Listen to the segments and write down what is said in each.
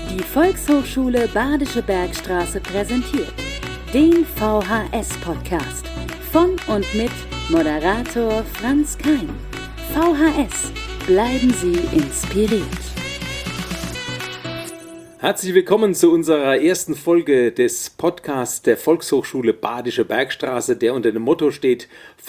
Die Volkshochschule Badische Bergstraße präsentiert den VHS-Podcast von und mit Moderator Franz Kein. VHS, bleiben Sie inspiriert. Herzlich willkommen zu unserer ersten Folge des Podcasts der Volkshochschule Badische Bergstraße, der unter dem Motto steht: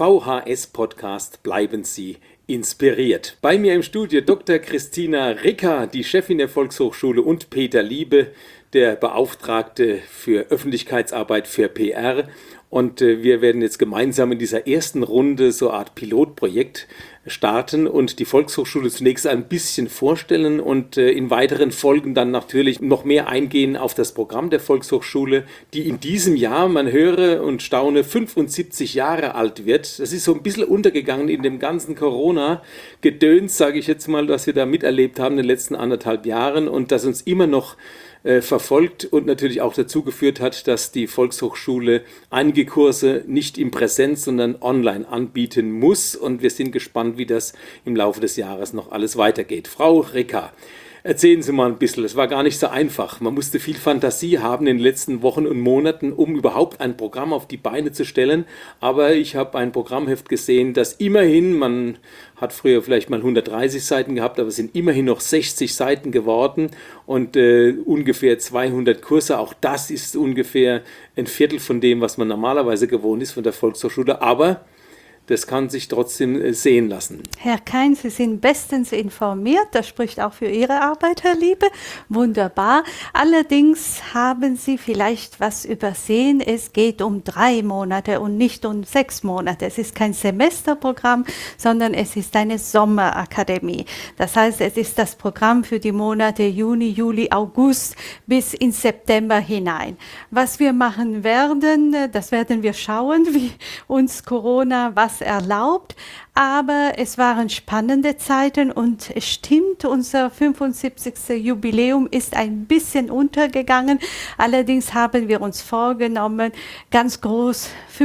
VHS-Podcast, bleiben Sie inspiriert. Bei mir im Studio Dr. Christina Ricker, die Chefin der Volkshochschule, und Peter Liebe, der Beauftragte für Öffentlichkeitsarbeit für PR. Und wir werden jetzt gemeinsam in dieser ersten Runde so eine Art Pilotprojekt starten und die Volkshochschule zunächst ein bisschen vorstellen und in weiteren Folgen dann natürlich noch mehr eingehen auf das Programm der Volkshochschule, die in diesem Jahr, man höre und staune, 75 Jahre alt wird. Das ist so ein bisschen untergegangen in dem ganzen Corona-Gedöns, sage ich jetzt mal, was wir da miterlebt haben in den letzten 1,5 Jahren und das uns immer noch verfolgt und natürlich auch dazu geführt hat, dass die Volkshochschule einige Kurse nicht in Präsenz, sondern online anbieten muss. Und wir sind gespannt, wie das im Laufe des Jahres noch alles weitergeht. Frau Ricker, erzählen Sie mal ein bisschen, es war gar nicht so einfach. Man musste viel Fantasie haben in den letzten Wochen und Monaten, um überhaupt ein Programm auf die Beine zu stellen. Aber ich habe ein Programmheft gesehen, das immerhin, man hat früher vielleicht mal 130 Seiten gehabt, aber es sind immerhin noch 60 Seiten geworden und ungefähr 200 Kurse. Auch das ist ungefähr ein Viertel von dem, was man normalerweise gewohnt ist von der Volkshochschule. Aber das kann sich trotzdem sehen lassen. Herr Kein, Sie sind bestens informiert. Das spricht auch für Ihre Arbeit, Herr Liebe. Wunderbar. Allerdings haben Sie vielleicht was übersehen. Es geht um 3 Monate und nicht um 6 Monate. Es ist kein Semesterprogramm, sondern es ist eine Sommerakademie. Das heißt, es ist das Programm für die Monate Juni, Juli, August bis in September hinein. Was wir machen werden, das werden wir schauen, wie uns Corona was erlaubt, aber es waren spannende Zeiten und es stimmt, unser 75. Jubiläum ist ein bisschen untergegangen. Allerdings haben wir uns vorgenommen, ganz groß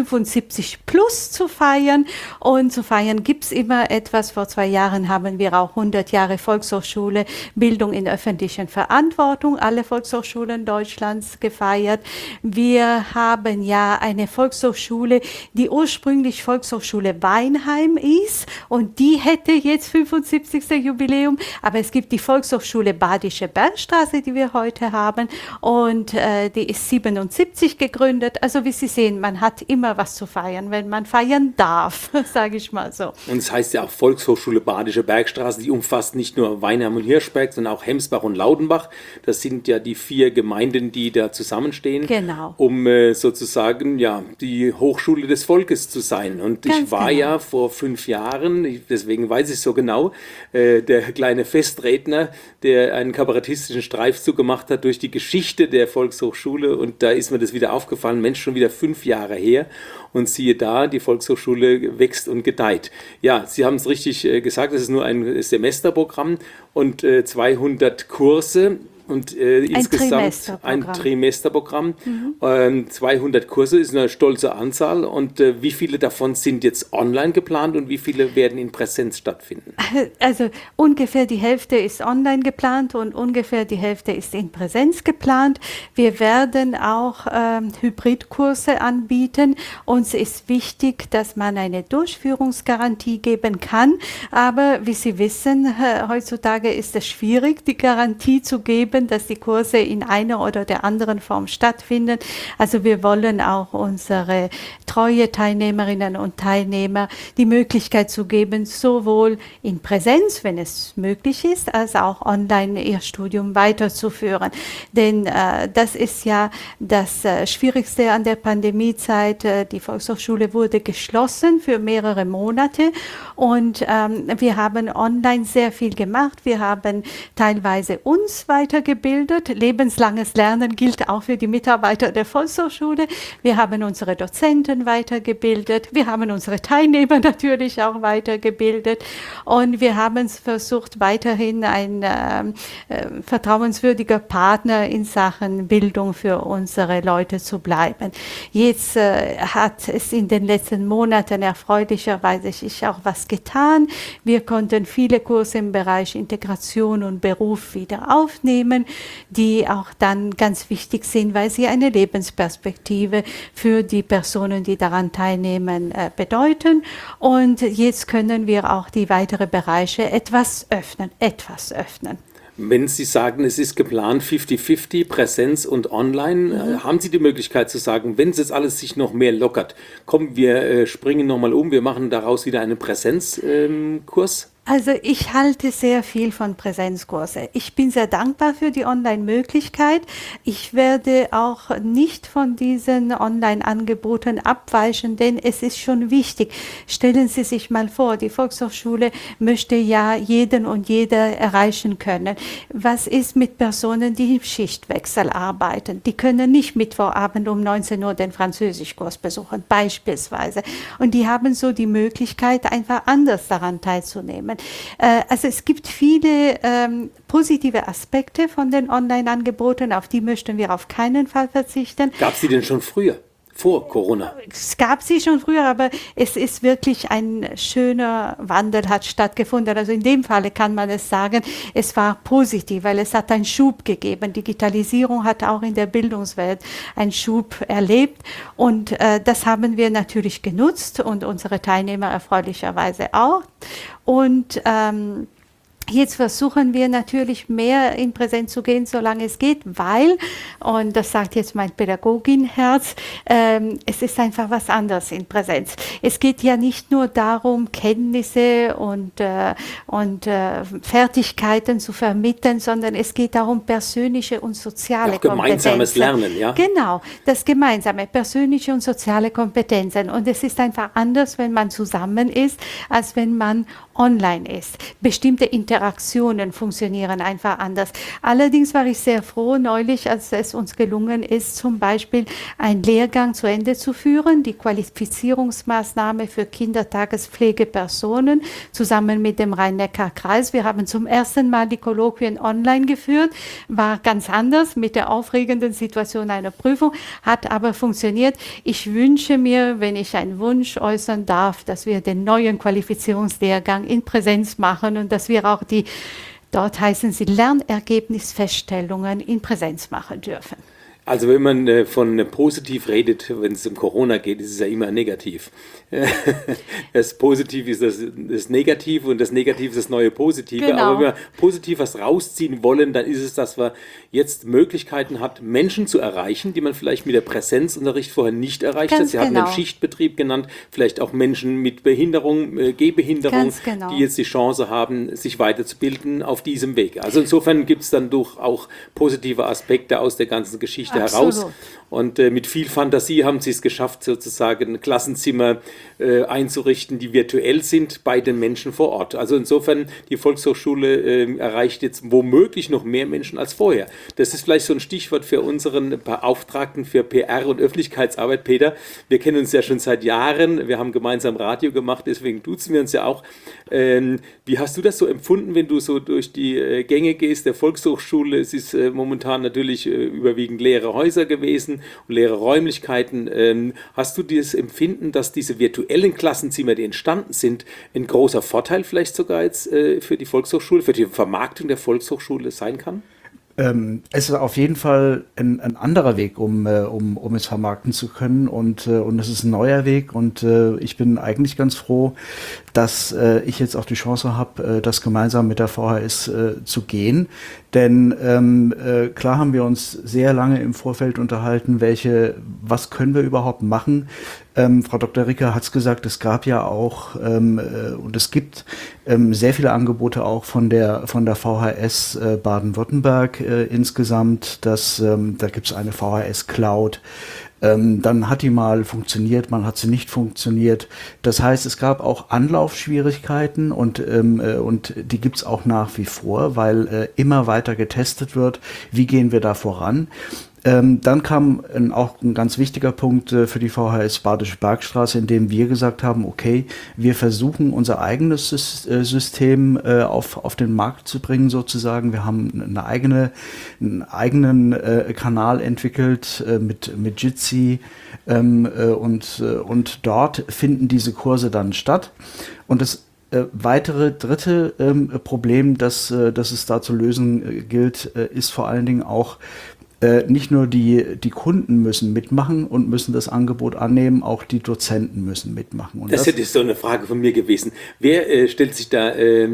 75 plus zu feiern, und zu feiern gibt es immer etwas. Vor 2 Jahren haben wir auch 100 Jahre Volkshochschule Bildung in öffentlichen Verantwortung, alle Volkshochschulen Deutschlands gefeiert. Wir haben ja eine Volkshochschule, die ursprünglich Volkshochschule Weinheim ist, und die hätte jetzt 75. Jubiläum, aber es gibt die Volkshochschule Badische Bergstraße, die wir heute haben, und die ist 77 gegründet. Also wie Sie sehen, man hat immer was zu feiern, wenn man feiern darf, sage ich mal so. Und es heißt ja auch Volkshochschule Badische Bergstraße, die umfasst nicht nur Weinheim und Hirschberg, sondern auch Hemsbach und Laudenbach. Das sind ja die 4 Gemeinden, die da zusammenstehen, genau, um sozusagen ja die Hochschule des Volkes zu sein. Und ganz ich war genau. ja vor 5 Jahren, deswegen weiß ich es so genau, der kleine Festredner, der einen kabarettistischen Streifzug gemacht hat durch die Geschichte der Volkshochschule, und da ist mir das wieder aufgefallen, Mensch, schon wieder 5 Jahre her, und siehe da, die Volkshochschule wächst und gedeiht. Ja, Sie haben es richtig gesagt, es ist nur ein Semesterprogramm und 200 Kurse. Und insgesamt ein Trimesterprogramm. 200 Kurse ist eine stolze Anzahl. Und wie viele davon sind jetzt online geplant und wie viele werden in Präsenz stattfinden? Also ungefähr die Hälfte ist online geplant und ungefähr die Hälfte ist in Präsenz geplant. Wir werden auch Hybridkurse anbieten. Uns ist wichtig, dass man eine Durchführungsgarantie geben kann. Aber wie Sie wissen, heutzutage ist es schwierig, die Garantie zu geben, dass die Kurse in einer oder der anderen Form stattfinden. Also wir wollen auch unsere treue Teilnehmerinnen und Teilnehmer die Möglichkeit zu geben, sowohl in Präsenz, wenn es möglich ist, als auch online ihr Studium weiterzuführen. Denn das ist ja das Schwierigste an der Pandemiezeit. Die Volkshochschule wurde geschlossen für mehrere Monate und wir haben online sehr viel gemacht. Wir haben teilweise uns weitergebildet. Lebenslanges Lernen gilt auch für die Mitarbeiter der Volkshochschule. Wir haben unsere Dozenten weitergebildet. Wir haben unsere Teilnehmer natürlich auch weitergebildet. Und wir haben versucht, weiterhin ein vertrauenswürdiger Partner in Sachen Bildung für unsere Leute zu bleiben. Jetzt hat es in den letzten Monaten erfreulicherweise sich auch was getan. Wir konnten viele Kurse im Bereich Integration und Beruf wieder aufnehmen. Themen, die auch dann ganz wichtig sind, weil sie eine Lebensperspektive für die Personen, die daran teilnehmen, bedeuten. Und jetzt können wir auch die weiteren Bereiche etwas öffnen. Wenn Sie sagen, es ist geplant 50-50, Präsenz und Online, haben Sie die Möglichkeit zu sagen, wenn es jetzt alles sich noch mehr lockert, komm, wir springen nochmal um, wir machen daraus wieder einen Präsenzkurs? Also ich halte sehr viel von Präsenzkurse. Ich bin sehr dankbar für die Online-Möglichkeit. Ich werde auch nicht von diesen Online-Angeboten abweichen, denn es ist schon wichtig. Stellen Sie sich mal vor, die Volkshochschule möchte ja jeden und jede erreichen können. Was ist mit Personen, die im Schichtwechsel arbeiten? Die können nicht Mittwochabend um 19 Uhr den Französischkurs besuchen, beispielsweise. Und die haben so die Möglichkeit, einfach anders daran teilzunehmen. Also es gibt viele positive Aspekte von den Online-Angeboten, auf die möchten wir auf keinen Fall verzichten. Gab es die denn schon früher? Vor Corona? Es gab sie schon früher, aber es ist wirklich ein schöner Wandel hat stattgefunden. Also in dem Falle kann man es sagen, es war positiv, weil es hat einen Schub gegeben. Digitalisierung hat auch in der Bildungswelt einen Schub erlebt und das haben wir natürlich genutzt und unsere Teilnehmer erfreulicherweise auch. Und jetzt versuchen wir natürlich mehr in Präsenz zu gehen, solange es geht, weil, und das sagt jetzt mein Pädagoginherz, es ist einfach was anderes in Präsenz. Es geht ja nicht nur darum, Kenntnisse und Fertigkeiten zu vermitteln, sondern es geht darum, persönliche und soziale auch gemeinsames Kompetenzen. Lernen, ja? Genau, das gemeinsame, persönliche und soziale Kompetenzen. Und es ist einfach anders, wenn man zusammen ist, als wenn man online ist. Bestimmte Interaktionen funktionieren einfach anders. Allerdings war ich sehr froh neulich, als es uns gelungen ist, zum Beispiel einen Lehrgang zu Ende zu führen, die Qualifizierungsmaßnahme für Kindertagespflegepersonen zusammen mit dem Rhein-Neckar-Kreis. Wir haben zum ersten Mal die Kolloquien online geführt, war ganz anders mit der aufregenden Situation einer Prüfung, hat aber funktioniert. Ich wünsche mir, wenn ich einen Wunsch äußern darf, dass wir den neuen Qualifizierungslehrgang in Präsenz machen und dass wir auch die, dort heißen sie Lernergebnisfeststellungen in Präsenz machen dürfen. Also wenn man von positiv redet, wenn es um Corona geht, ist es ja immer negativ. Das Positiv ist das Negative und das Negative ist das neue Positive. Genau. Aber wenn wir positiv was rausziehen wollen, dann ist es, dass wir jetzt Möglichkeiten hat, Menschen zu erreichen, die man vielleicht mit der Präsenzunterricht vorher nicht erreicht hat. Sie haben den Schichtbetrieb genannt, vielleicht auch Menschen mit Behinderung, Gehbehinderung, die jetzt die Chance haben, sich weiterzubilden auf diesem Weg. Also insofern gibt es dann doch auch positive Aspekte aus der ganzen Geschichte heraus. Und mit viel Fantasie haben sie es geschafft, sozusagen Klassenzimmer einzurichten, die virtuell sind bei den Menschen vor Ort. Also insofern, die Volkshochschule erreicht jetzt womöglich noch mehr Menschen als vorher. Das ist vielleicht so ein Stichwort für unseren Beauftragten für PR und Öffentlichkeitsarbeit, Peter. Wir kennen uns ja schon seit Jahren. Wir haben gemeinsam Radio gemacht, deswegen duzen wir uns ja auch. Wie hast du das so empfunden, wenn du so durch die Gänge gehst der Volkshochschule? Es ist momentan natürlich überwiegend leere Häuser gewesen und leere Räumlichkeiten. Hast du dieses Empfinden, dass diese virtuellen Klassenzimmer, die entstanden sind, ein großer Vorteil vielleicht sogar jetzt für die Volkshochschule, für die Vermarktung der Volkshochschule sein kann? Es ist auf jeden Fall ein anderer Weg, um es vermarkten zu können und es ist ein neuer Weg und ich bin eigentlich ganz froh, dass ich jetzt auch die Chance habe, das gemeinsam mit der VHS zu gehen, denn klar haben wir uns sehr lange im Vorfeld unterhalten, was können wir überhaupt machen. Frau Dr. Ricker hat es gesagt, es gab ja auch und es gibt sehr viele Angebote auch von der VHS Baden-Württemberg insgesamt. Da gibt es eine VHS Cloud. Dann hat die mal funktioniert, man hat sie nicht funktioniert. Das heißt, es gab auch Anlaufschwierigkeiten und die gibt es auch nach wie vor, weil immer weiter getestet wird. Wie gehen wir da voran? Dann kam auch ein ganz wichtiger Punkt für die VHS Badische Bergstraße, in dem wir gesagt haben, okay, wir versuchen unser eigenes System auf den Markt zu bringen sozusagen. Wir haben einen eigenen Kanal entwickelt mit Jitsi und dort finden diese Kurse dann statt. Und das dritte Problem, das es da zu lösen gilt, ist vor allen Dingen auch, nicht nur die Kunden müssen mitmachen und müssen das Angebot annehmen, auch die Dozenten müssen mitmachen. Und das hätte so eine Frage von mir gewesen. Wer stellt sich da,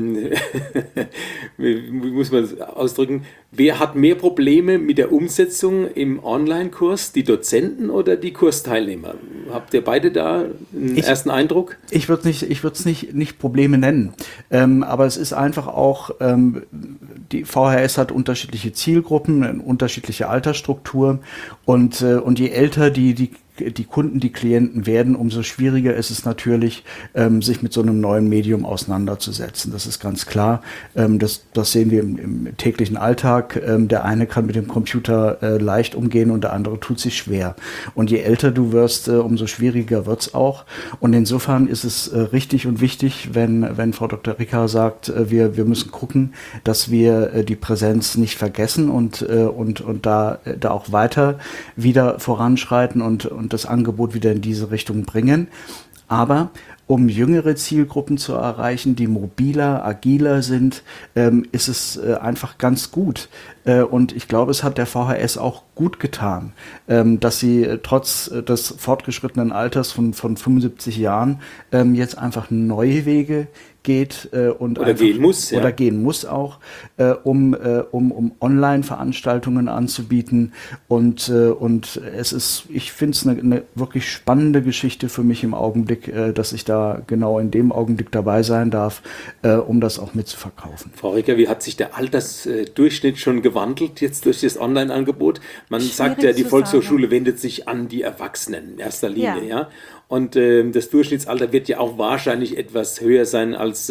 wie muss man das ausdrücken, wer hat mehr Probleme mit der Umsetzung im Online-Kurs, die Dozenten oder die Kursteilnehmer? Habt ihr beide da einen ersten Eindruck? Ich würde es nicht Probleme nennen, aber es ist einfach auch, die VHS hat unterschiedliche Zielgruppen, eine unterschiedliche Altersstruktur und je älter die Kunden, die Klienten werden, umso schwieriger ist es natürlich, sich mit so einem neuen Medium auseinanderzusetzen. Das ist ganz klar. Das sehen wir im täglichen Alltag. Der eine kann mit dem Computer leicht umgehen und der andere tut sich schwer. Und je älter du wirst, umso schwieriger wird's auch. Und insofern ist es richtig und wichtig, wenn Frau Dr. Ricker sagt, wir müssen gucken, dass wir die Präsenz nicht vergessen und da auch weiter wieder voranschreiten und das Angebot wieder in diese Richtung bringen. Aber um jüngere Zielgruppen zu erreichen, die mobiler, agiler sind, ist es einfach ganz gut. Und ich glaube, es hat der VHS auch gut getan, dass sie trotz des fortgeschrittenen Alters von 75 Jahren jetzt einfach neue Wege geht oder gehen muss auch, um Online-Veranstaltungen anzubieten und es ist, ich finde es eine wirklich spannende Geschichte für mich im Augenblick, dass ich da genau in dem Augenblick dabei sein darf, um das auch mitzuverkaufen. Frau Ricker, wie hat sich der Altersdurchschnitt schon gewandelt jetzt durch das Online-Angebot? Man sagt ja, die Volkshochschule wendet sich an die Erwachsenen in erster Linie, ja. Und das Durchschnittsalter wird ja auch wahrscheinlich etwas höher sein als,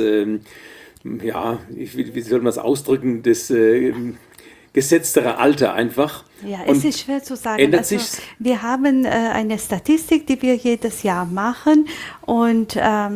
wie soll man es ausdrücken, das gesetztere Alter einfach. Ja, es ist schwer zu sagen. Ändert sich's? Wir haben eine Statistik, die wir jedes Jahr machen und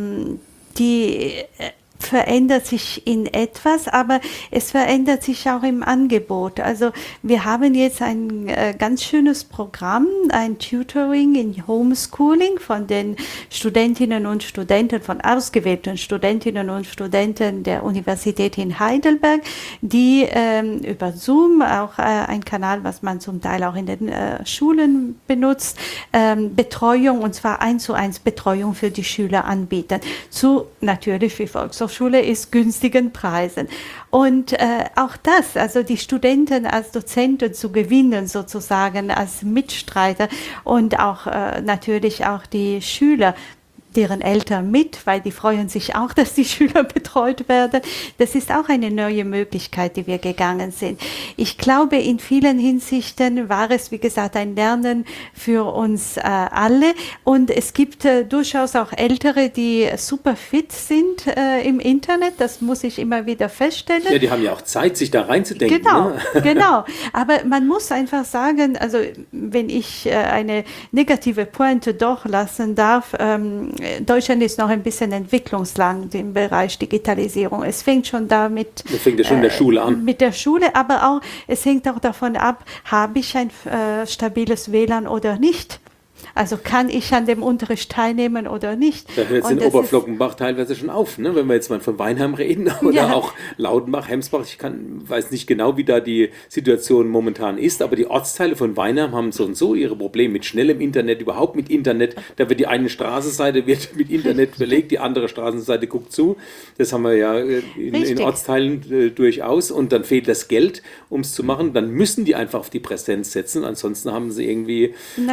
die verändert sich in etwas, aber es verändert sich auch im Angebot. Also wir haben jetzt ein ganz schönes Programm, ein Tutoring in Homeschooling von den Studentinnen und Studenten, von ausgewählten Studentinnen und Studenten der Universität in Heidelberg, die über Zoom, auch ein Kanal, was man zum Teil auch in den Schulen benutzt, Betreuung, und zwar 1:1 Betreuung für die Schüler anbieten. Zu natürlich wie Volkshochschule ist günstigen Preisen. Und auch das, also die Studenten als Dozenten zu gewinnen, sozusagen als Mitstreiter und auch natürlich auch die Schüler, deren Eltern mit, weil die freuen sich auch, dass die Schüler betreut werden. Das ist auch eine neue Möglichkeit, die wir gegangen sind. Ich glaube, in vielen Hinsichten war es, wie gesagt, ein Lernen für uns alle. Und es gibt durchaus auch Ältere, die super fit sind im Internet. Das muss ich immer wieder feststellen. Ja, die haben ja auch Zeit, sich da reinzudenken. Genau, ne? Genau. Aber man muss einfach sagen, also wenn ich eine negative Pointe doch lassen darf, Deutschland ist noch ein bisschen Entwicklungsland im Bereich Digitalisierung. Es fängt schon damit. Das fängt ja schon in der Schule an. Mit der Schule, aber auch, es hängt auch davon ab, habe ich ein stabiles WLAN oder nicht? Also kann ich an dem Unterricht teilnehmen oder nicht? Da hört es in Oberflockenbach teilweise schon auf, ne? Wenn wir jetzt mal von Weinheim reden oder auch Laudenbach, Hemsbach. Ich weiß nicht genau, wie da die Situation momentan ist, aber die Ortsteile von Weinheim haben so und so ihre Probleme mit schnellem Internet, überhaupt mit Internet. Da wird die eine Straßenseite wird mit Internet belegt, die andere Straßenseite guckt zu. Das haben wir ja in Ortsteilen durchaus. Und dann fehlt das Geld, um es zu machen. Dann müssen die einfach auf die Präsenz setzen. Ansonsten haben sie irgendwie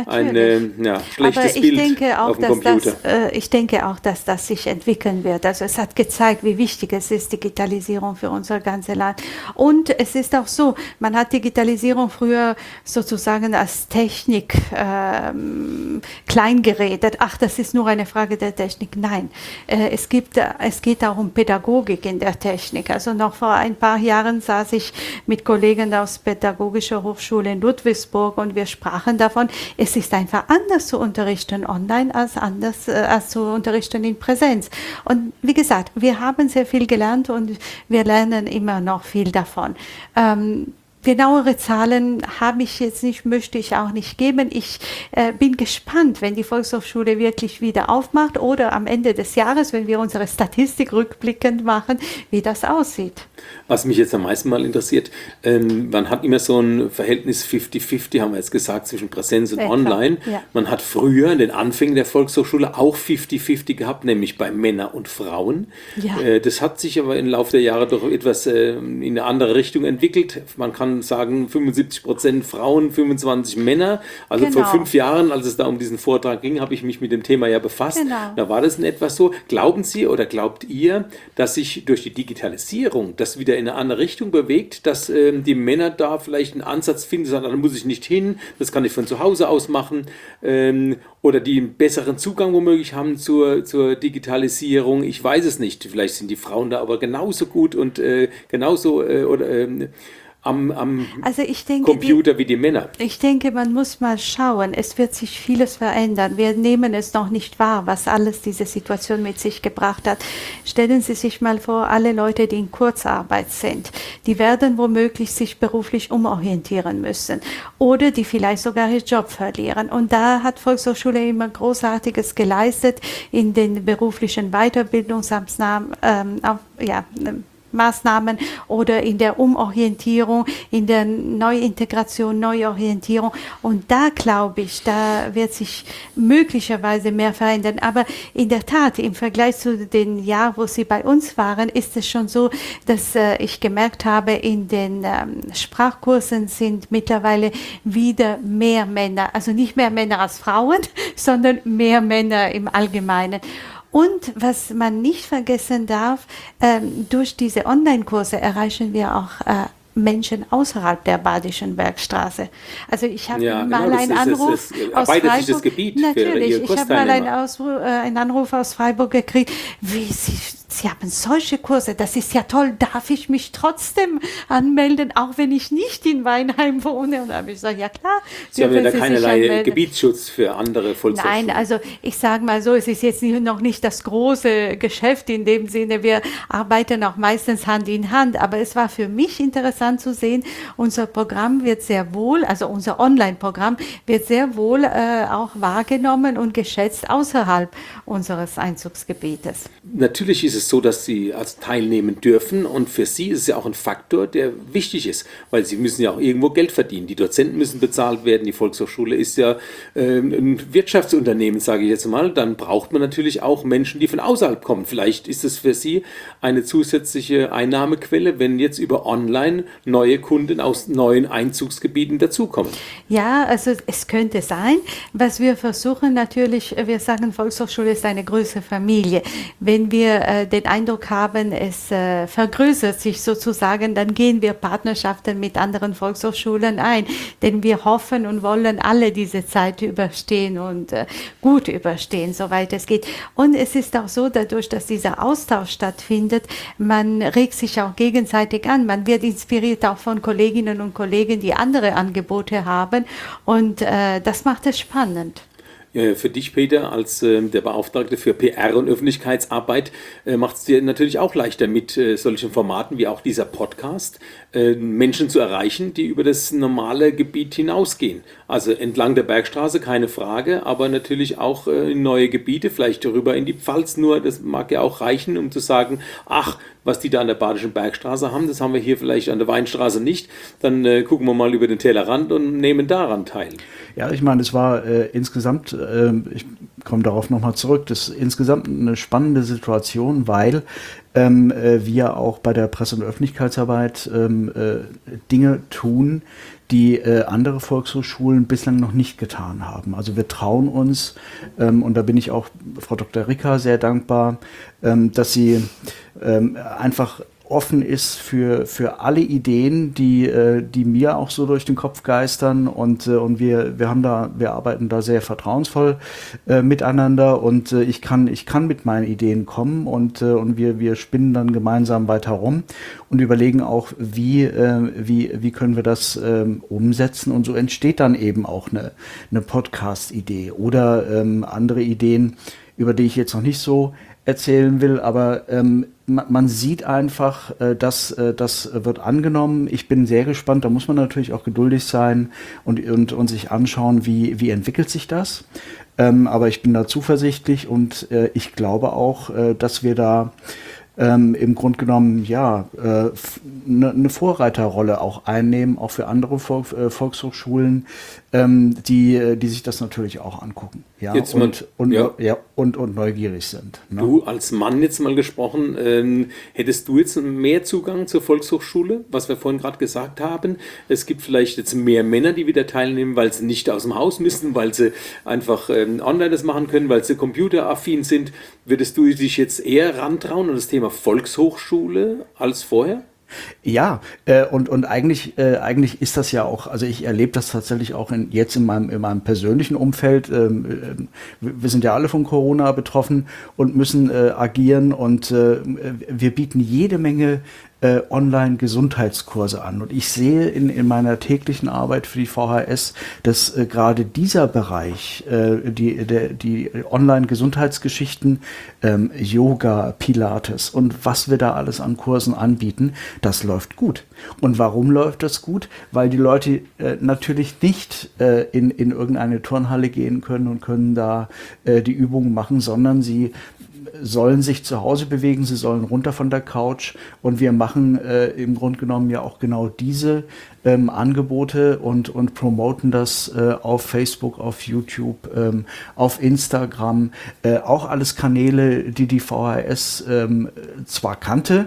schlechtes Bild auf dem Computer. Ich denke auch, dass das sich entwickeln wird. Also es hat gezeigt, wie wichtig es ist, Digitalisierung für unser ganzes Land. Und es ist auch so, man hat Digitalisierung früher sozusagen als Technik klein geredet. Ach, das ist nur eine Frage der Technik. Nein, es geht auch um Pädagogik in der Technik. Also noch vor ein paar Jahren saß ich mit Kollegen aus Pädagogischer Hochschule in Ludwigsburg und wir sprachen davon, es ist einfach anders zu unterrichten online als zu unterrichten in Präsenz. Und wie gesagt, wir haben sehr viel gelernt und wir lernen immer noch viel davon. genauere Zahlen habe ich jetzt nicht, möchte ich auch nicht geben. Ich bin gespannt, wenn die Volkshochschule wirklich wieder aufmacht oder am Ende des Jahres, wenn wir unsere Statistik rückblickend machen, wie das aussieht. Was mich jetzt am meisten mal interessiert, man hat immer so ein Verhältnis 50-50, haben wir jetzt gesagt, zwischen Präsenz und Online. Ja. Man hat früher in den Anfängen der Volkshochschule auch 50-50 gehabt, nämlich bei Männern und Frauen. Ja. Das hat sich aber im Laufe der Jahre doch etwas in eine andere Richtung entwickelt. Man kann sagen 75% Frauen, 25 Männer. Also vor 5 Jahren, als es da um diesen Vortrag ging, habe ich mich mit dem Thema ja befasst. Genau. Da war das in etwas so. Glauben Sie oder glaubt ihr, dass sich durch die Digitalisierung das wieder in eine andere Richtung bewegt, dass die Männer da vielleicht einen Ansatz finden, sagen, da muss ich nicht hin, das kann ich von zu Hause aus machen, oder die einen besseren Zugang womöglich haben zur Digitalisierung? Ich weiß es nicht. Vielleicht sind die Frauen da aber genauso gut und genauso am also ich denke, Computer wie die Männer. Ich denke, man muss mal schauen. Es wird sich vieles verändern. Wir nehmen es noch nicht wahr, was alles diese Situation mit sich gebracht hat. Stellen Sie sich mal vor, alle Leute, die in Kurzarbeit sind, die werden womöglich sich beruflich umorientieren müssen oder die vielleicht sogar ihren Job verlieren. Und da hat Volkshochschule immer Großartiges geleistet in den beruflichen Maßnahmen oder in der Umorientierung, in der Neuintegration, Neuorientierung. Und da glaube ich, da wird sich möglicherweise mehr verändern. Aber in der Tat, im Vergleich zu den Jahren, wo Sie bei uns waren, ist es schon so, dass ich gemerkt habe, in den Sprachkursen sind mittlerweile wieder mehr Männer, also nicht mehr Männer als Frauen, sondern mehr Männer im Allgemeinen. Und was man nicht vergessen darf, durch diese Online-Kurse erreichen wir auch Menschen außerhalb der Badischen Bergstraße. Also ich habe mal einen Anruf aus Freiburg. Das Gebiet natürlich, ich habe mal einen Anruf aus Freiburg gekriegt. Sie haben solche Kurse, das ist ja toll, darf ich mich trotzdem anmelden, auch wenn ich nicht in Weinheim wohne? Und da habe ich gesagt, ja klar. Sie haben ja da keinerlei Gebietsschutz für andere Volkshochschulen. Nein, also ich sage mal so, es ist jetzt noch nicht das große Geschäft in dem Sinne, wir arbeiten auch meistens Hand in Hand, aber es war für mich interessant zu sehen, unser Programm wird sehr wohl, also unser Online-Programm wird sehr wohl auch wahrgenommen und geschätzt außerhalb unseres Einzugsgebietes. Natürlich ist es so, dass Sie als teilnehmen dürfen und für Sie ist es ja auch ein Faktor, der wichtig ist, weil Sie müssen ja auch irgendwo Geld verdienen. Die Dozenten müssen bezahlt werden, die Volkshochschule ist ja ein Wirtschaftsunternehmen, sage ich jetzt mal. Dann braucht man natürlich auch Menschen, die von außerhalb kommen. Vielleicht ist es für Sie eine zusätzliche Einnahmequelle, wenn jetzt über Online neue Kunden aus neuen Einzugsgebieten dazukommen. Ja, also es könnte sein. Was wir versuchen natürlich, wir sagen, Volkshochschule ist eine größere Familie. Wenn wir den Eindruck haben, es vergrößert sich sozusagen, dann gehen wir Partnerschaften mit anderen Volkshochschulen ein, denn wir hoffen und wollen alle diese Zeit überstehen und gut überstehen, soweit es geht. Und es ist auch so, dadurch, dass dieser Austausch stattfindet, man regt sich auch gegenseitig an, man wird inspiriert auch von Kolleginnen und Kollegen, die andere Angebote haben und das macht es spannend. Für dich, Peter, als der Beauftragte für PR und Öffentlichkeitsarbeit, macht es dir natürlich auch leichter, mit solchen Formaten wie auch dieser Podcast Menschen zu erreichen, die über das normale Gebiet hinausgehen. Also entlang der Bergstraße, keine Frage, aber natürlich auch in neue Gebiete, vielleicht rüber in die Pfalz nur. Das mag ja auch reichen, um zu sagen, ach, was die da an der Badischen Bergstraße haben, das haben wir hier vielleicht an der Weinstraße nicht. Dann gucken wir mal über den Tellerrand und nehmen daran teil. Ja, ich meine, es war insgesamt, ich komme darauf nochmal zurück, das ist insgesamt eine spannende Situation, weil wir auch bei der Presse- und Öffentlichkeitsarbeit Dinge tun, die andere Volkshochschulen bislang noch nicht getan haben. Also wir trauen uns, und da bin ich auch Frau Dr. Ricker sehr dankbar, dass sie einfach offen ist für alle Ideen, die mir auch so durch den Kopf geistern und wir arbeiten da sehr vertrauensvoll miteinander und ich kann mit meinen Ideen kommen und wir spinnen dann gemeinsam weiter rum und überlegen auch, wie können wir das umsetzen und so entsteht dann eben auch eine Podcast-Idee oder andere Ideen, über die ich jetzt noch nicht so erzählen will, aber man sieht einfach, dass das wird angenommen. Ich bin sehr gespannt, da muss man natürlich auch geduldig sein und sich anschauen, wie entwickelt sich das. Aber ich bin da zuversichtlich und ich glaube auch, dass wir da im Grunde genommen eine Vorreiterrolle auch einnehmen, auch für andere Volkshochschulen, die sich das natürlich auch angucken, ja, Jetzt und neugierig sind. Ne? Du als Mann jetzt mal gesprochen, hättest du jetzt mehr Zugang zur Volkshochschule, was wir vorhin gerade gesagt haben? Es gibt vielleicht jetzt mehr Männer, die wieder teilnehmen, weil sie nicht aus dem Haus müssen, weil sie einfach online das machen können, weil sie computeraffin sind. Würdest du dich jetzt eher rantrauen an das Thema Volkshochschule als vorher? Ja, und eigentlich ist das ja auch, also ich erlebe das tatsächlich auch jetzt in meinem persönlichen Umfeld. Wir sind ja alle von Corona betroffen und müssen agieren und wir bieten jede Menge Online-Gesundheitskurse an. Und ich sehe in meiner täglichen Arbeit für die VHS, dass gerade dieser Bereich, die Online-Gesundheitsgeschichten, Yoga, Pilates und was wir da alles an Kursen anbieten, das läuft gut. Und warum läuft das gut? Weil die Leute natürlich nicht in irgendeine Turnhalle gehen können und können da die Übungen machen, sondern sie sollen sich zu Hause bewegen, sie sollen runter von der Couch und wir machen im Grunde genommen ja auch genau diese Angebote und promoten das auf Facebook, auf YouTube, auf Instagram, auch alles Kanäle, die VHS zwar kannte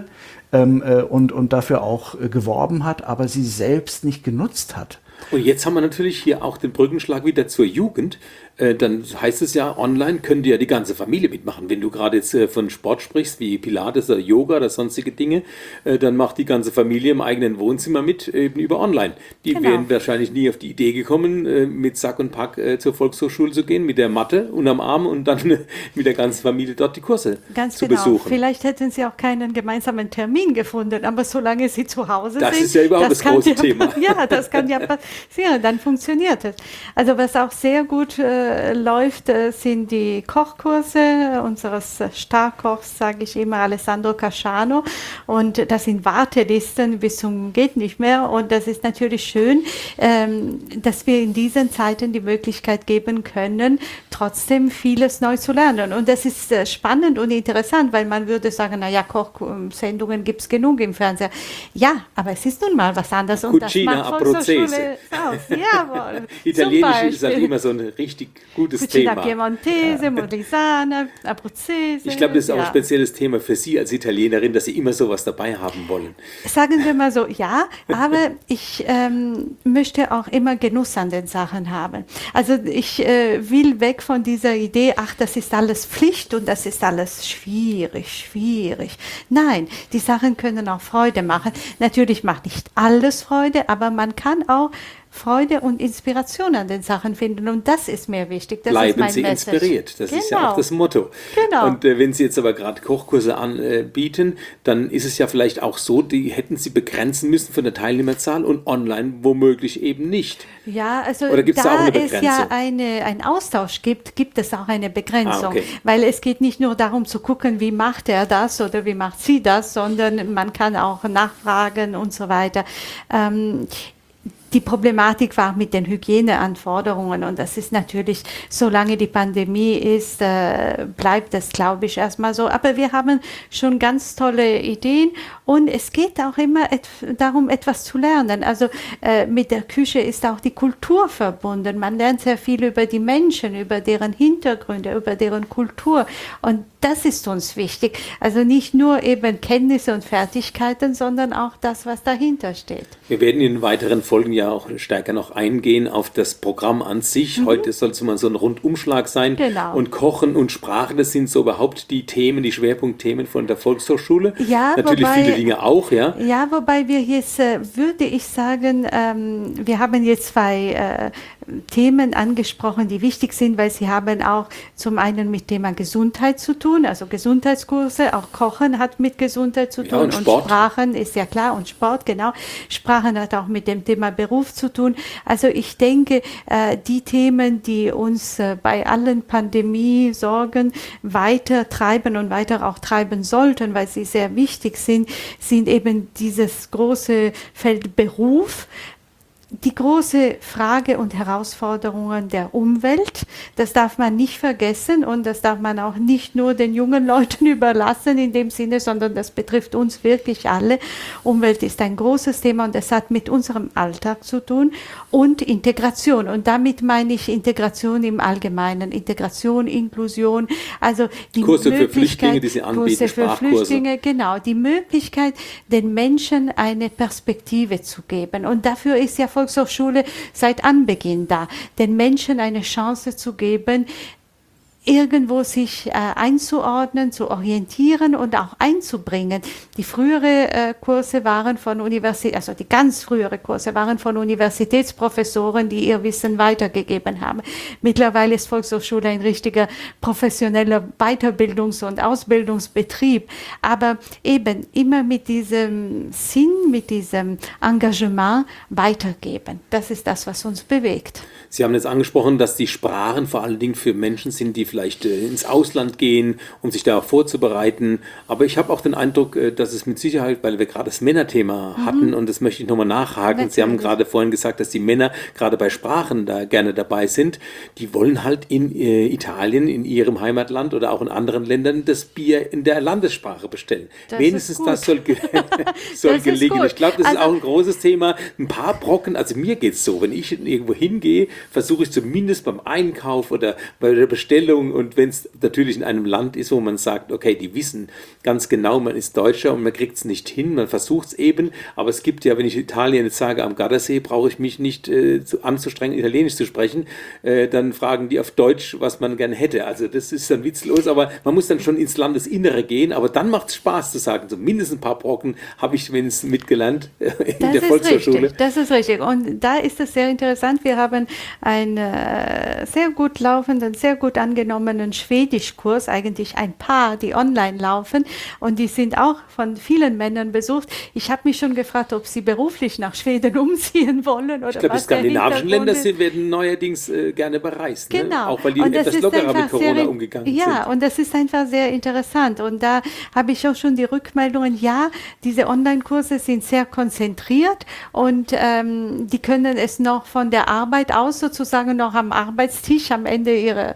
und dafür auch geworben hat, aber sie selbst nicht genutzt hat. Und jetzt haben wir natürlich hier auch den Brückenschlag wieder zur Jugend. Dann heißt es ja, online könnte ja die ganze Familie mitmachen. Wenn du gerade jetzt von Sport sprichst, wie Pilates oder Yoga oder sonstige Dinge, dann macht die ganze Familie im eigenen Wohnzimmer mit, eben über online. Die wären wahrscheinlich nie auf die Idee gekommen, mit Sack und Pack zur Volkshochschule zu gehen, mit der Matte unterm Arm und dann mit der ganzen Familie dort die Kurse zu besuchen. Vielleicht hätten sie auch keinen gemeinsamen Termin gefunden, aber solange sie zu Hause sind. Das ist ja überhaupt das große Thema. Ja, das kann ja passieren, dann funktioniert es. Also was auch sehr gut läuft, sind die Kochkurse unseres Starkochs, sage ich immer, Alessandro Casciano. Und das sind Wartelisten bis zum geht nicht mehr. Und das ist natürlich schön, dass wir in diesen Zeiten die Möglichkeit geben können, trotzdem vieles neu zu lernen. Und das ist spannend und interessant, weil man würde sagen, naja, Kochsendungen gibt es genug im Fernseher. Ja, aber es ist nun mal was anderes. Und Cucina das a macht Volkshochschule aus. Jawohl. Italienisch ist halt immer so ein richtig gutes Cucina Thema. Piemontese, Molisana, Abruzzese. Ich glaube, das ist auch ein spezielles Thema für Sie als Italienerin, dass Sie immer sowas dabei haben wollen. Sagen wir mal so, ja, aber ich möchte auch immer Genuss an den Sachen haben. Also ich will weg von dieser Idee, ach, das ist alles Pflicht und das ist alles schwierig. Nein, die Sachen können auch Freude machen. Natürlich macht nicht alles Freude, aber man kann auch Freude und Inspiration an den Sachen finden und das ist mir wichtig. Das Bleiben ist mein Sie Message. inspiriert, das ist ja auch das Motto. Genau. Und wenn Sie jetzt aber gerade Kochkurse anbieten, dann ist es ja vielleicht auch so, die hätten Sie begrenzen müssen von der Teilnehmerzahl und online womöglich eben nicht. Ja, also Oder gibt's da auch eine es Begrenzung? ja ein Austausch gibt es auch eine Begrenzung, okay. weil es geht nicht nur darum zu gucken, wie macht er das oder wie macht sie das, sondern man kann auch nachfragen und so weiter. Die Problematik war mit den Hygieneanforderungen und das ist natürlich, solange die Pandemie ist, bleibt das, glaube ich, erstmal so. Aber wir haben schon ganz tolle Ideen und es geht auch immer darum, etwas zu lernen. Also mit der Küche ist auch die Kultur verbunden. Man lernt sehr viel über die Menschen, über deren Hintergründe, über deren Kultur und das ist uns wichtig. Also nicht nur eben Kenntnisse und Fertigkeiten, sondern auch das, was dahinter steht. Wir werden in weiteren Folgen ja auch stärker noch eingehen auf das Programm an sich. Heute soll es mal so ein Rundumschlag sein. Genau. Und Kochen und Sprache, das sind so überhaupt die Themen, die Schwerpunktthemen von der Volkshochschule. Ja, natürlich viele Dinge auch, ja. Ja, wobei wir jetzt, würde ich sagen, wir haben jetzt zwei Themen angesprochen, die wichtig sind, weil sie haben auch zum einen mit Thema Gesundheit zu tun. tun, also Gesundheitskurse, auch Kochen hat mit Gesundheit zu tun, und Sprachen ist ja klar, und Sport, genau. Sprachen hat auch mit dem Thema Beruf zu tun. Also ich denke, die Themen, die uns bei allen Pandemie-Sorgen weiter treiben und weiter auch treiben sollten, weil sie sehr wichtig sind eben dieses große Feld Beruf, die große Frage und Herausforderungen der Umwelt, das darf man nicht vergessen und das darf man auch nicht nur den jungen Leuten überlassen in dem Sinne, sondern das betrifft uns wirklich alle. Umwelt ist ein großes Thema und das hat mit unserem Alltag zu tun und Integration. Und damit meine ich Integration im Allgemeinen, Integration, Inklusion, also die Kurse Möglichkeit, für Flüchtlinge, die Sie anbieten, Kurse für Sprachkurse. Flüchtlinge, genau, die Möglichkeit, den Menschen eine Perspektive zu geben. Und dafür ist ja Volkshochschule seit Anbeginn da, den Menschen eine Chance zu geben, irgendwo sich einzuordnen, zu orientieren und auch einzubringen. Die frühere Kurse waren von also die ganz frühere Kurse waren von Universitätsprofessoren, die ihr Wissen weitergegeben haben. Mittlerweile ist Volkshochschule ein richtiger professioneller Weiterbildungs- und Ausbildungsbetrieb, aber eben immer mit diesem Sinn, mit diesem Engagement weitergeben. Das ist das, was uns bewegt. Sie haben jetzt angesprochen, dass die Sprachen vor allen Dingen für Menschen sind, die vielleicht ins Ausland gehen, um sich darauf vorzubereiten. Aber ich habe auch den Eindruck, dass es mit Sicherheit, weil wir gerade das Männerthema hatten, und das möchte ich nochmal nachhaken. Sie haben gerade vorhin gesagt, dass die Männer gerade bei Sprachen da gerne dabei sind. Die wollen halt in Italien, in ihrem Heimatland oder auch in anderen Ländern das Bier in der Landessprache bestellen. Das Wenigstens das soll Das gelingen. ist Ich glaube, das ist also auch ein großes Thema. Ein paar Brocken, also mir geht es so, wenn ich irgendwo hingehe, versuche ich zumindest beim Einkauf oder bei der Bestellung, und wenn es natürlich in einem Land ist, wo man sagt, okay, die wissen ganz genau, man ist Deutscher und man kriegt es nicht hin, man versucht es eben, aber es gibt ja, wenn ich Italien jetzt sage, am Gardasee brauche ich mich nicht anzustrengen, Italienisch zu sprechen, dann fragen die auf Deutsch, was man gerne hätte. Also das ist dann witzlos, aber man muss dann schon ins Landesinnere gehen, aber dann macht es Spaß zu sagen, so mindestens ein paar Brocken habe ich wenigstens mitgelernt in der Volkshochschule. Das ist richtig. Und da ist es sehr interessant. Wir haben einen sehr gut laufenden, sehr gut angenommenen Schwedischkurs, eigentlich ein paar, die online laufen und die sind auch von vielen Männern besucht. Ich habe mich schon gefragt, ob sie beruflich nach Schweden umziehen wollen oder ich glaube, die was skandinavischen Länder werden neuerdings gerne bereist. Genau. Ne? Auch weil die etwas lockerer mit Corona umgegangen sind. Ja, und das ist einfach sehr interessant. Und da habe ich auch schon die Rückmeldungen, ja, diese Online-Kurse sind sehr konzentriert und die können es noch von der Arbeit aus sozusagen noch am Arbeitstisch am Ende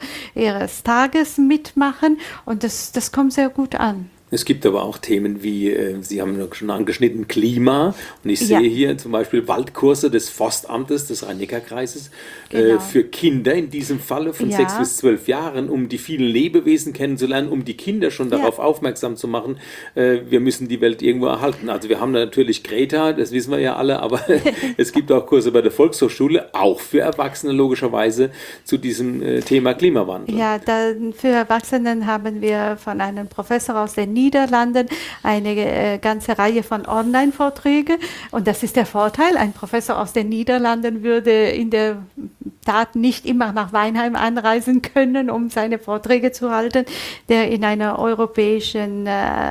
ihres Tages mitmachen und das kommt sehr gut an. Es gibt aber auch Themen wie, Sie haben schon angeschnitten, Klima. Und ich sehe hier zum Beispiel Waldkurse des Forstamtes des Rhein-Neckar-Kreises für Kinder in diesem Falle von 6 bis 12 Jahren, um die vielen Lebewesen kennenzulernen, um die Kinder schon darauf aufmerksam zu machen, wir müssen die Welt irgendwo erhalten. Also wir haben da natürlich Greta, das wissen wir ja alle, aber es gibt auch Kurse bei der Volkshochschule, auch für Erwachsene logischerweise, zu diesem Thema Klimawandel. Ja, für Erwachsenen haben wir von einem Professor aus den Niederlanden eine ganze Reihe von Online-Vorträgen und das ist der Vorteil. Ein Professor aus den Niederlanden würde in der Tat nicht immer nach Weinheim anreisen können, um seine Vorträge zu halten, der in einer europäischen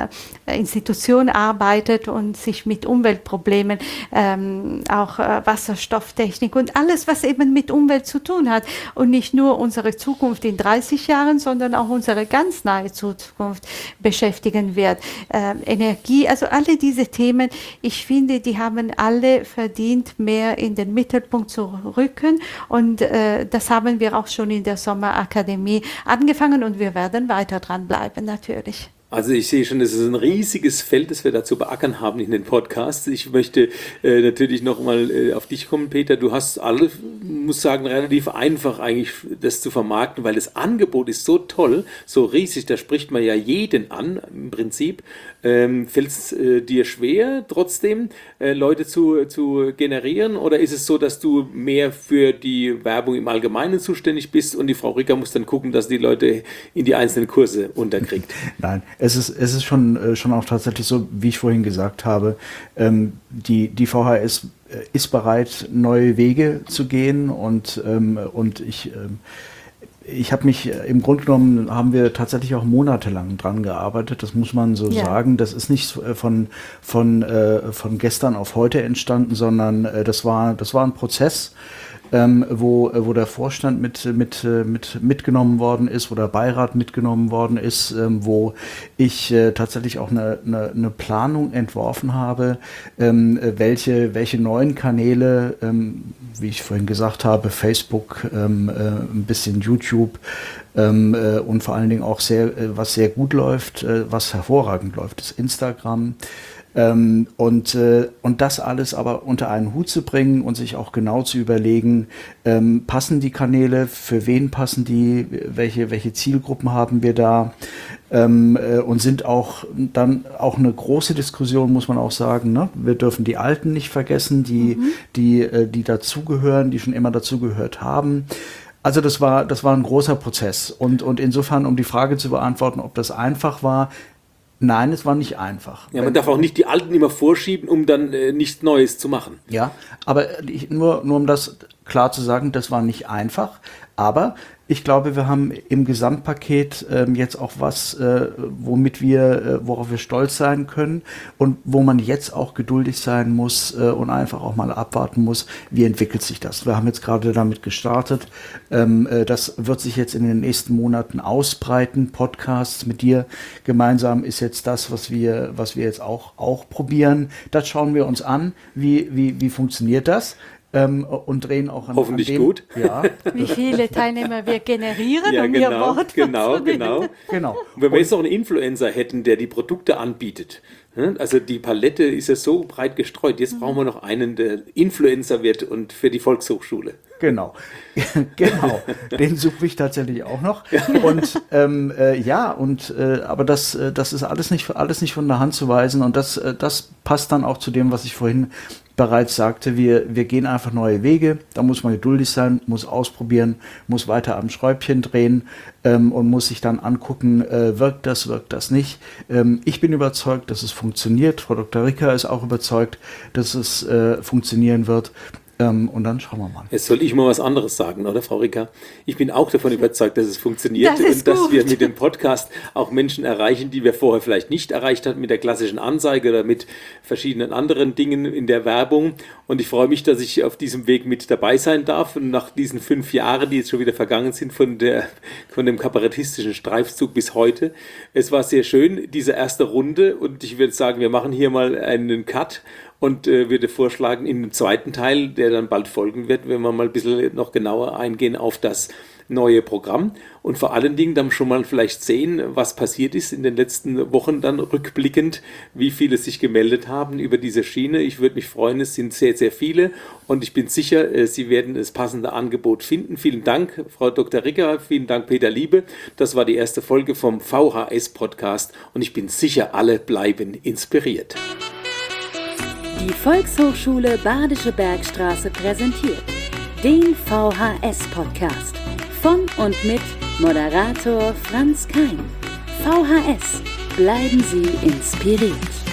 Institution arbeitet und sich mit Umweltproblemen, auch Wasserstofftechnik und alles, was eben mit Umwelt zu tun hat und nicht nur unsere Zukunft in 30 Jahren, sondern auch unsere ganz nahe Zukunft beschäftigen wird. Energie, also alle diese Themen, ich finde, die haben alle verdient, mehr in den Mittelpunkt zu rücken und das haben wir auch schon in der Sommerakademie angefangen und wir werden weiter dran bleiben, natürlich. Also ich sehe schon, es ist ein riesiges Feld, das wir da zu beackern haben in den Podcasts. Ich möchte natürlich nochmal auf dich kommen, Peter. Du hast muss sagen, relativ einfach eigentlich das zu vermarkten, weil das Angebot ist so toll, so riesig, da spricht man ja jeden an im Prinzip. Fällt es dir schwer, trotzdem Leute zu generieren, oder ist es so, dass du mehr für die Werbung im Allgemeinen zuständig bist und die Frau Ricker muss dann gucken, dass die Leute in die einzelnen Kurse unterkriegt? Nein, es ist schon auch tatsächlich so, wie ich vorhin gesagt habe, die VHS ist bereit, neue Wege zu gehen und ich habe mich, im Grunde genommen haben wir tatsächlich auch monatelang dran gearbeitet, das muss man so sagen. Das ist nicht von gestern auf heute entstanden, sondern das war ein Prozess, wo der Vorstand mitgenommen worden ist, wo der Beirat mitgenommen worden ist, wo ich tatsächlich auch eine Planung entworfen habe, welche neuen Kanäle, wie ich vorhin gesagt habe, Facebook, ein bisschen YouTube und vor allen Dingen auch was sehr gut läuft, was hervorragend läuft, ist Instagram. Und das alles aber unter einen Hut zu bringen und sich auch genau zu überlegen, passen die Kanäle, für wen passen die, welche Zielgruppen haben wir da, und sind auch dann auch eine große Diskussion, muss man auch sagen, ne? Wir dürfen die Alten nicht vergessen, die dazugehören, die schon immer dazugehört haben. Also das war ein großer Prozess und insofern, um die Frage zu beantworten, ob das einfach war. Nein, es war nicht einfach. Ja, man darf auch nicht die Alten immer vorschieben, um dann nichts Neues zu machen. Ja, aber nur um das klar zu sagen, das war nicht einfach. Aber ich glaube, wir haben im Gesamtpaket jetzt auch was, worauf wir stolz sein können und wo man jetzt auch geduldig sein muss und einfach auch mal abwarten muss, wie entwickelt sich das. Wir haben jetzt gerade damit gestartet. Das wird sich jetzt in den nächsten Monaten ausbreiten. Podcasts mit dir gemeinsam ist jetzt das, was wir jetzt auch probieren. Das schauen wir uns an. Wie funktioniert das? Und drehen auch hoffentlich gut. Ja. Wie viele Teilnehmer wir generieren, ja, um ihr Wort genau. Genau. Und wenn wir jetzt noch einen Influencer hätten, der die Produkte anbietet, also die Palette ist ja so breit gestreut, jetzt brauchen wir noch einen, der Influencer wird und für die Volkshochschule. Genau, den suche ich tatsächlich auch noch. Und aber das ist alles nicht von der Hand zu weisen und das passt dann auch zu dem, was ich vorhin bereits sagte. Wir gehen einfach neue Wege, da muss man geduldig sein, muss ausprobieren, muss weiter am Schräubchen drehen und muss sich dann angucken, wirkt das nicht. Ich bin überzeugt, dass es funktioniert. Frau Dr. Ricker ist auch überzeugt, dass es funktionieren wird. Und dann schauen wir mal. Jetzt soll ich mal was anderes sagen, oder Frau Ricker? Ich bin auch davon überzeugt, dass es funktioniert und dass wir mit dem Podcast auch Menschen erreichen, die wir vorher vielleicht nicht erreicht hatten mit der klassischen Anzeige oder mit verschiedenen anderen Dingen in der Werbung. Und ich freue mich, dass ich auf diesem Weg mit dabei sein darf. Und nach diesen 5 Jahren, die jetzt schon wieder vergangen sind von dem kabarettistischen Streifzug bis heute. Es war sehr schön, diese erste Runde. Und ich würde sagen, wir machen hier mal einen Cut. Und würde vorschlagen, in dem zweiten Teil, der dann bald folgen wird, wenn wir mal ein bisschen noch genauer eingehen auf das neue Programm und vor allen Dingen dann schon mal vielleicht sehen, was passiert ist in den letzten Wochen dann rückblickend, wie viele sich gemeldet haben über diese Schiene. Ich würde mich freuen, es sind sehr, sehr viele und ich bin sicher, Sie werden das passende Angebot finden. Vielen Dank, Frau Dr. Ricker, vielen Dank, Peter Liebe. Das war die erste Folge vom VHS-Podcast und ich bin sicher, alle bleiben inspiriert. Die Volkshochschule Badische Bergstraße präsentiert den VHS-Podcast von und mit Moderator Franz Kein. VHS, bleiben Sie inspiriert.